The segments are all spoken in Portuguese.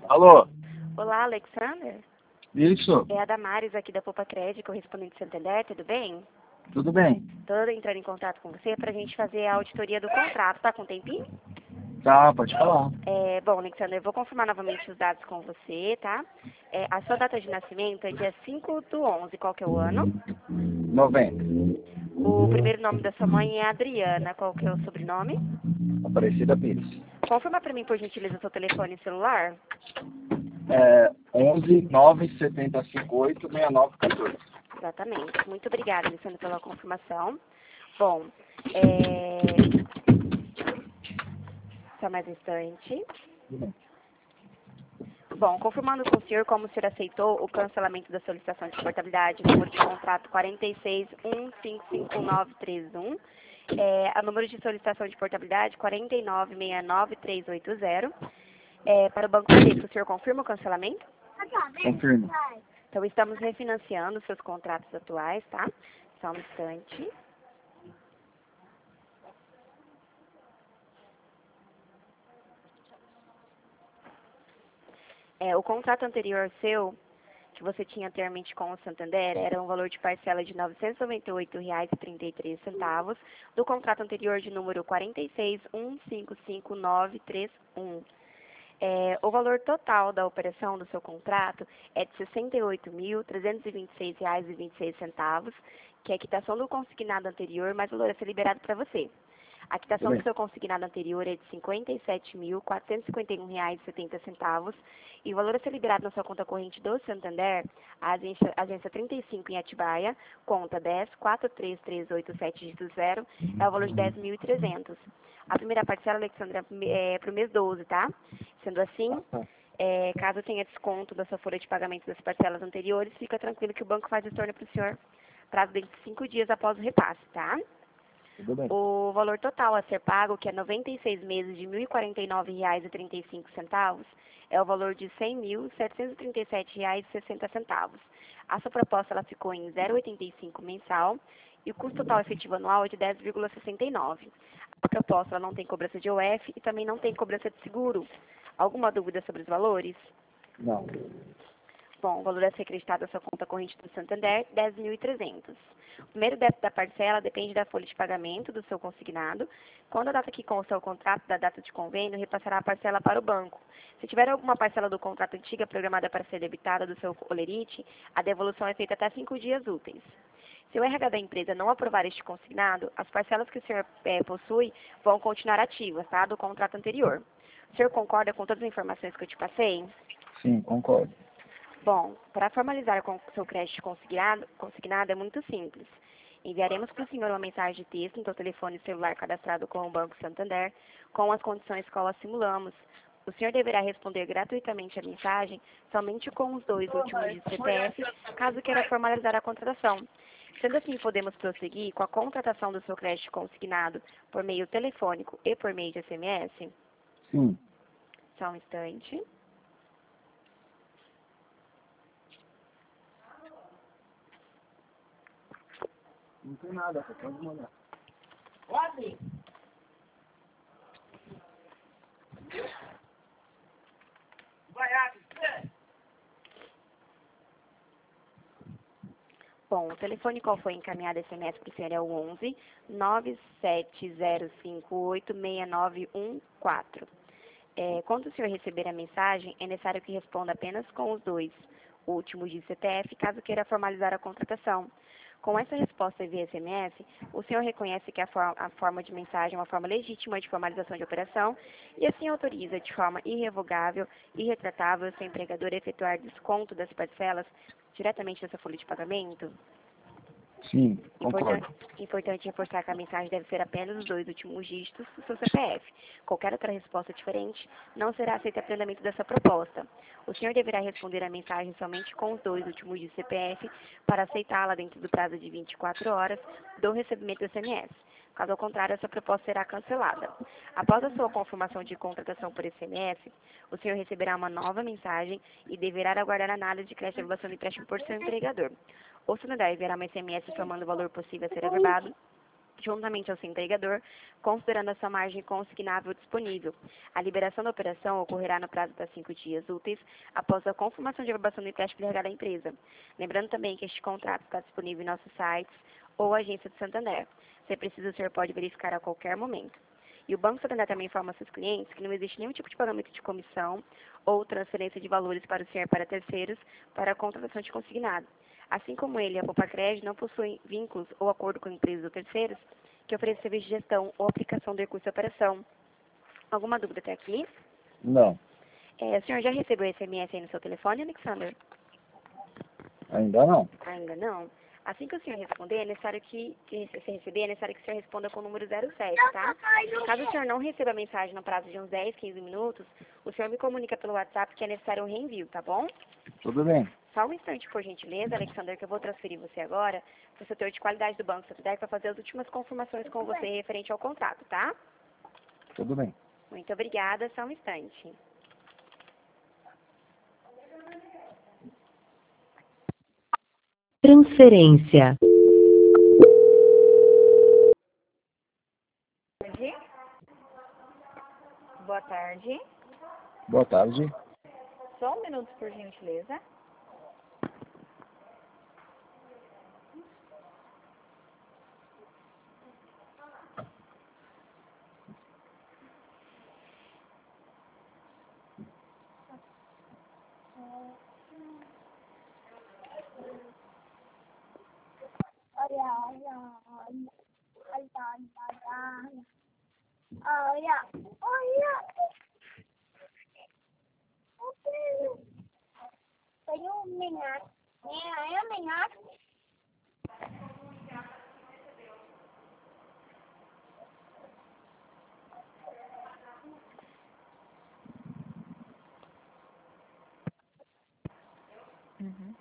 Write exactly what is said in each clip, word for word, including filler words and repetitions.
Alô? Olá, Alexander. Isso, É a Damares aqui da Poupa Crédito, correspondente Santander, tudo bem? tudo bem. Estou entrando em contato com você para a gente fazer a auditoria do contrato, tá com um tempinho? Tá, pode falar. É, bom, Alexander, eu vou confirmar novamente os dados com você, tá? É, a sua data de nascimento é dia cinco do onze, qual que é o ano? noventa. O primeiro nome da sua mãe é Adriana, qual que é o sobrenome? Aparecida Pires. Confirma para mim, por gentileza, o seu telefone celular. É onze nove sete cinco oito seis nove um quatro. Exatamente. Muito obrigada, Alexandre, pela confirmação. Bom, é... só mais um instante. Bom, confirmando com o senhor como o senhor aceitou o cancelamento da solicitação de portabilidade, número de contrato quatro seis um cinco cinco nove três um, é, a número de solicitação de portabilidade quatro nove seis nove três oito zero, é, para o Banco Bradesco, o senhor confirma o cancelamento? Confirma. Então, estamos refinanciando seus contratos atuais, tá? Só um instante. É, o contrato anterior seu, que você tinha anteriormente com o Santander, era um valor de parcela de novecentos e noventa e oito reais e trinta e três centavos, do contrato anterior de número quatro seis um cinco cinco nove três um. É, o valor total da operação do seu contrato é de sessenta e oito mil trezentos e vinte e seis reais e vinte e seis centavos, que é a quitação do consignado anterior, mas o valor a ser liberado para você. A Tudo quitação do bem. seu consignado anterior é de cinquenta e sete mil quatrocentos e cinquenta e um reais e setenta centavos, e o valor a ser liberado na sua conta corrente do Santander, a agência, agência trinta e cinco em Atibaia, conta dez quatro três três oito sete zero, é o valor de dez mil e trezentos. A primeira parcela, Alexandra, é para o mês doze, tá? Sendo assim, Tá, é, caso tenha desconto da sua folha de pagamento das parcelas anteriores, fica tranquilo que o banco faz o estorno para o senhor, prazo de cinco dias após o repasse, tá? tudo bem. O valor total a ser pago, que é noventa e seis meses de mil e quarenta e nove reais e trinta e cinco centavos, é o valor de cem mil setecentos e trinta e sete reais e sessenta centavos. A sua proposta ela ficou em zero vírgula oitenta e cinco mensal e o custo total efetivo anual é de dez vírgula sessenta e nove. A proposta ela não tem cobrança de O F e também não tem cobrança de seguro. Alguma dúvida sobre os valores? Não. Bom, o valor a ser acreditado à sua conta corrente do Santander, dez mil e trezentos. O primeiro débito da parcela depende da folha de pagamento do seu consignado. Quando a data que consta o contrato da data de convênio, repassará a parcela para o banco. Se tiver alguma parcela do contrato antiga programada para ser debitada do seu olerite, a devolução é feita até cinco dias úteis. Se o R H da empresa não aprovar este consignado, as parcelas que o senhor eh, possui vão continuar ativas, tá, do contrato anterior. O senhor concorda com todas as informações que eu te passei? Sim, concordo. Bom, para formalizar com seu crédito consignado, consignado é muito simples. Enviaremos para o senhor uma mensagem de texto no seu telefone celular cadastrado com o Banco Santander, com as condições que nós simulamos. O senhor deverá responder gratuitamente a mensagem somente com os dois últimos de C P F, caso queira formalizar a contratação. Sendo assim, podemos prosseguir com a contratação do seu crédito consignado por meio telefônico e por meio de S M S? Sim. Só um instante. Não tem nada, só pode mandar. Bom, o telefone qual foi encaminhado S M S para o senhor é o onze nove sete zero cinco oito seis nove um quatro. É, quando o senhor receber a mensagem, é necessário que responda apenas com os dois últimos de C P F, caso queira formalizar a contratação. Com essa resposta via S M S, o senhor reconhece que a, for a forma de mensagem é uma forma legítima de formalização de operação e assim autoriza de forma irrevogável e retratável o seu empregador a efetuar desconto das parcelas diretamente dessa folha de pagamento? Sim, Importante, concordo. importante reforçar que a mensagem deve ser apenas os dois últimos dígitos do seu C P F. Qualquer outra resposta diferente não será aceita pelo andamento dessa proposta. O senhor deverá responder a mensagem somente com os dois últimos de C P F para aceitá-la dentro do prazo de vinte e quatro horas do recebimento do S M S. Caso contrário, essa proposta será cancelada. Após a sua confirmação de contratação por S M S, o senhor receberá uma nova mensagem e deverá aguardar a análise de crédito e avaliação do empréstimo por seu empregador. O Santander enviará uma S M S informando o valor possível a ser averbado juntamente ao seu entregador, considerando a sua margem consignável disponível. A liberação da operação ocorrerá no prazo de cinco dias úteis após a confirmação de aprovação do empréstimo R H da empresa. Lembrando também que este contrato está disponível em nossos sites ou agência de Santander. Se é preciso, o senhor pode verificar a qualquer momento. E o Banco Santander também informa aos seus clientes que não existe nenhum tipo de pagamento de comissão ou transferência de valores para o senhor para terceiros para a contratação de consignado. Assim como ele, a Poupa Crédito não possui vínculos ou acordo com empresas ou terceiros que ofereçam serviço de gestão ou aplicação do recurso de operação. Alguma dúvida até aqui? Não, É, o senhor já recebeu esse S M S aí no seu telefone, Alexander? ainda não. Ainda não? Assim que o senhor responder, é necessário que, que se você receber, é necessário que o senhor responda com o número zero sete, tá? Caso o senhor não receba a mensagem no prazo de uns dez, quinze minutos, o senhor me comunica pelo WhatsApp que é necessário um reenvio, tá bom? Tudo bem. Só um instante, por gentileza, Alexander, que eu vou transferir você agora para o setor de qualidade do Banco Santander para fazer as últimas confirmações com você referente ao contrato, tá? Tudo bem. Muito obrigada, só um instante. Transferência. Boa tarde. Boa tarde. Só um minuto, por gentileza. Olha, olha, olha, olha, olha, olha, olha, tem um minhato, é, é um minhato. Uhum.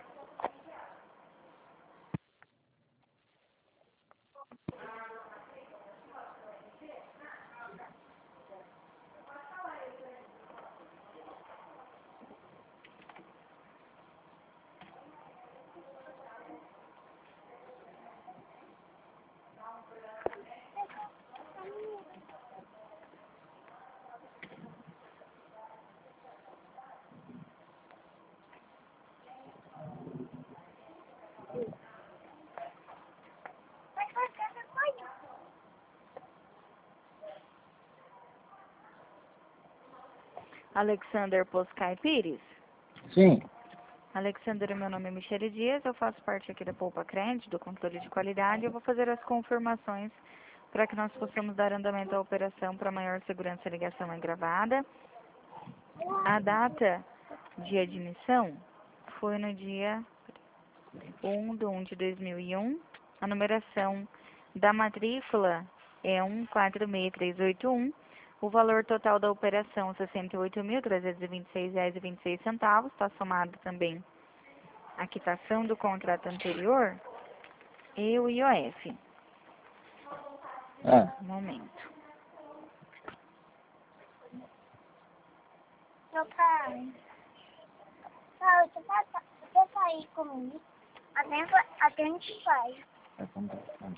Alexander Poscai Pires. Sim, Alexander, meu nome é Michele Dias, eu faço parte aqui da Poupa Crédito, do controle de qualidade. Eu vou fazer as confirmações para que nós possamos dar andamento à operação para maior segurança. A ligação é gravada. A data de admissão foi no dia um de um de dois mil e um. A numeração da matrícula é um quatro seis três oito um. O valor total da operação, sessenta e oito mil, trezentos e vinte e seis reais e vinte e seis centavos. Está somado também a quitação do contrato anterior e o I O F. ah, Um momento. Meu pai, pai, você vai você sair comigo? Até, até a gente vai. é contrato.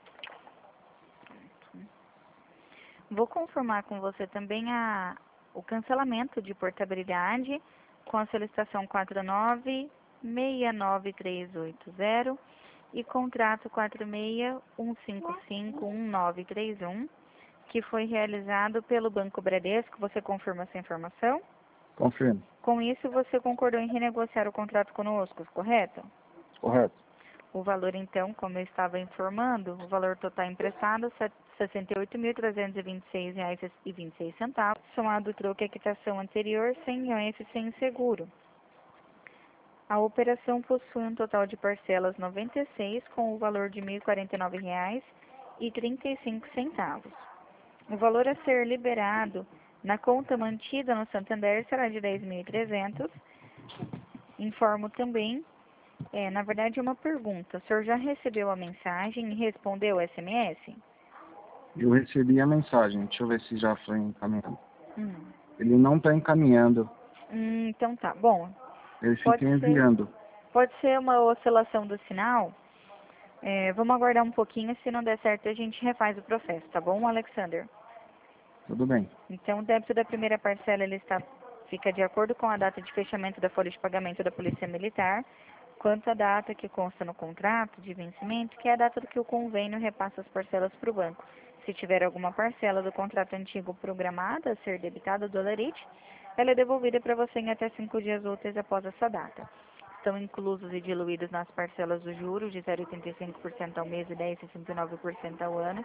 Vou confirmar com você também a, o cancelamento de portabilidade com a solicitação quatro nove seis nove três oito zero e contrato quatro seis um cinco cinco um nove três um, que foi realizado pelo Banco Bradesco. Você confirma essa informação? Confirmo. Com isso, você concordou em renegociar o contrato conosco, correto? Correto. O valor, então, como eu estava informando, o valor total emprestado, sessenta e oito mil, trezentos e vinte e seis reais e vinte e seis centavos, somado o troco e a quitação anterior, cem I O F sem seguro. A operação possui um total de parcelas noventa e seis, com o valor de mil e quarenta e nove reais e trinta e cinco centavos. O valor a ser liberado na conta mantida no Santander será de dez mil e trezentos. Informo também, é, na verdade, uma pergunta. O senhor já recebeu a mensagem e respondeu o S M S? Eu recebi a mensagem, deixa eu ver se já foi encaminhado. Hum. Ele não está encaminhando, Hum, então tá. Bom, ele pode fica ser, enviando. pode ser uma oscilação do sinal. É, vamos aguardar um pouquinho, se não der certo a gente refaz o processo, tá bom, Alexander? Tudo bem. Então, o débito da primeira parcela ele está, fica de acordo com a data de fechamento da folha de pagamento da Polícia Militar, quanto à data que consta no contrato de vencimento, que é a data do que o convênio repassa as parcelas para o banco. Se tiver alguma parcela do contrato antigo programada a ser debitada do Dolerite, ela é devolvida para você em até cinco dias úteis após essa data. Estão inclusos e diluídos nas parcelas dos juros de zero vírgula oitenta e cinco por cento ao mês e dez vírgula sessenta e nove por cento ao ano.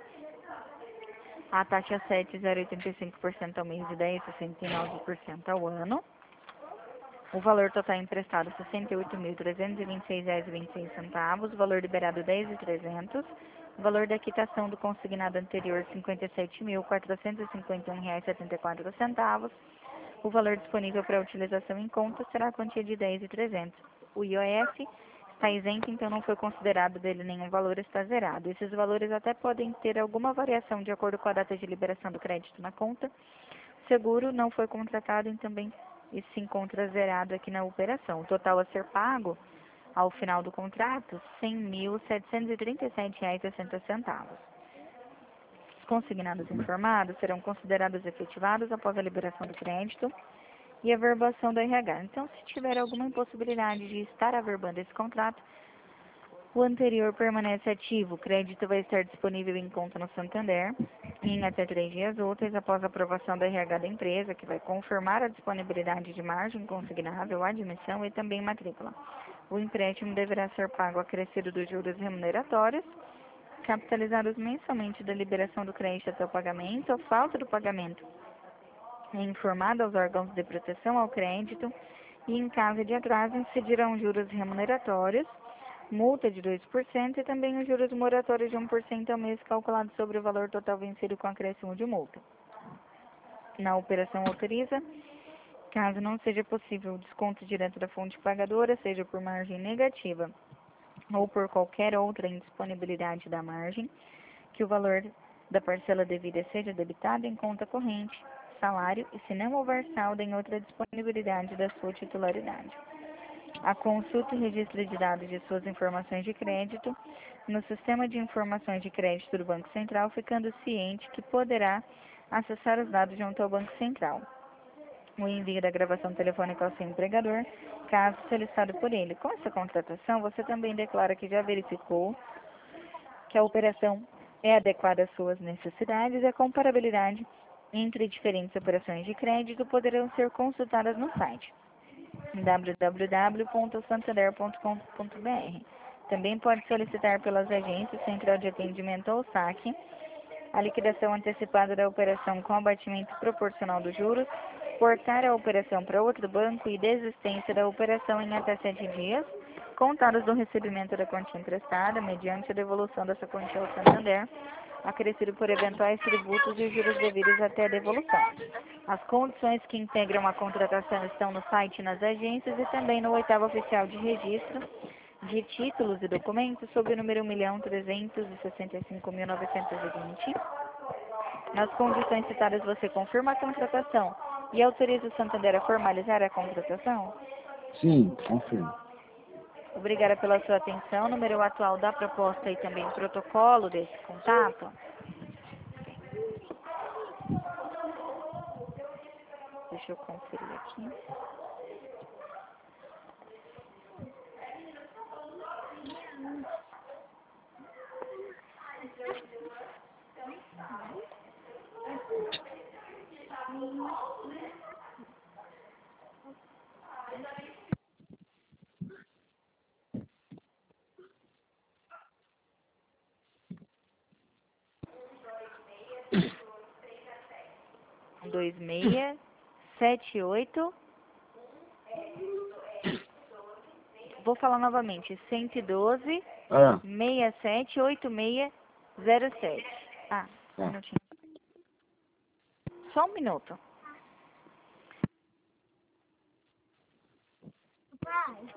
A taxa sete, zero vírgula oitenta e cinco por cento ao mês e dez vírgula sessenta e nove por cento ao ano. O valor total emprestado sessenta e oito mil trezentos e vinte e seis reais e vinte e seis centavos. O valor liberado dez mil e trezentos. O valor da quitação do consignado anterior cinquenta e sete mil quatrocentos e cinquenta e um reais e setenta e quatro centavos. O valor disponível para utilização em conta será a quantia de dez mil e trezentos. O I O F está isento, então não foi considerado dele nenhum valor, está zerado. Esses valores até podem ter alguma variação de acordo com a data de liberação do crédito na conta. O seguro não foi contratado e também e se encontra zerado aqui na operação. O total a ser pago ao final do contrato, cem mil setecentos e trinta e sete reais e sessenta centavos. Os consignados informados serão considerados efetivados após a liberação do crédito e a verbação do R H. Então, se tiver alguma impossibilidade de estar averbando esse contrato, o anterior permanece ativo. O crédito vai estar disponível em conta no Santander em até três dias úteis após a aprovação do R H da empresa, que vai confirmar a disponibilidade de margem consignável, admissão e também matrícula. O empréstimo deverá ser pago acrescido dos juros remuneratórios, capitalizados mensalmente da liberação do crédito até o pagamento. A falta do pagamento é informado aos órgãos de proteção ao crédito e, em caso de atraso, incidirão juros remuneratórios, multa de dois por cento e também os juros moratórios de um por cento ao mês calculado sobre o valor total vencido com acréscimo de multa. Na operação autoriza, caso não seja possível o desconto direto da fonte pagadora, seja por margem negativa ou por qualquer outra indisponibilidade da margem, que o valor da parcela devida seja debitado em conta corrente, salário e, se não houver saldo, em outra disponibilidade da sua titularidade. A consulta e registro de dados de suas informações de crédito no Sistema de Informações de Crédito do Banco Central, ficando ciente que poderá acessar os dados junto ao Banco Central. O envio da gravação telefônica ao seu empregador, caso solicitado por ele. Com essa contratação, você também declara que já verificou que a operação é adequada às suas necessidades e a comparabilidade entre diferentes operações de crédito poderão ser consultadas no site w w w ponto santander ponto com ponto b r. Também pode solicitar pelas agências Central de Atendimento ou saque a liquidação antecipada da operação com abatimento proporcional dos juros, portar a operação para outro banco e desistência da operação em até sete dias, contados do recebimento da quantia emprestada, mediante a devolução dessa quantia ao Santander, acrescido por eventuais tributos e juros devidos até a devolução. As condições que integram a contratação estão no site e nas agências e também no oitavo oficial de registro de títulos e documentos sob o número um milhão trezentos e sessenta e cinco mil novecentos e vinte. Nas condições citadas, você confirma a contratação e autoriza o Santander a formalizar a contratação? Sim, confirmo. Obrigada pela sua atenção. Número atual da proposta e também protocolo desse contato. Deixa eu conferir aqui. Dois seis sete oito. Vou falar novamente. cento e doze Ah, seis sete oito seis zero sete. Ah, um tá. minutinho. Só um minuto. Pai,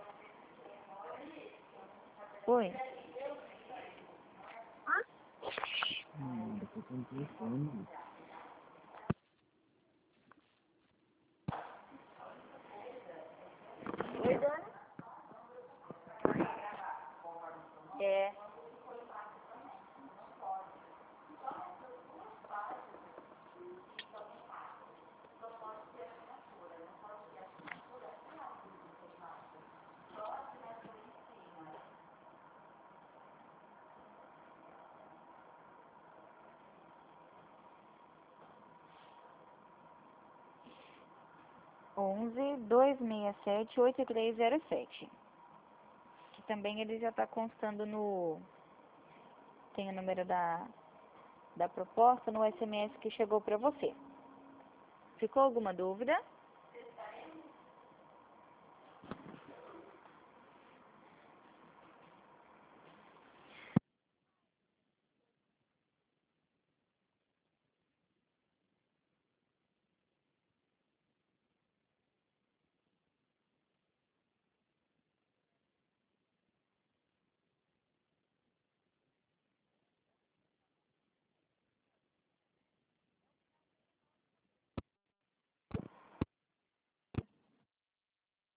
Oi. Hum, depois tem telefone. oi, dona? É. onze, dois seis sete, oito três zero sete. Que também ele já está constando no... Tem o número da, da proposta no S M S que chegou para você. Ficou alguma dúvida?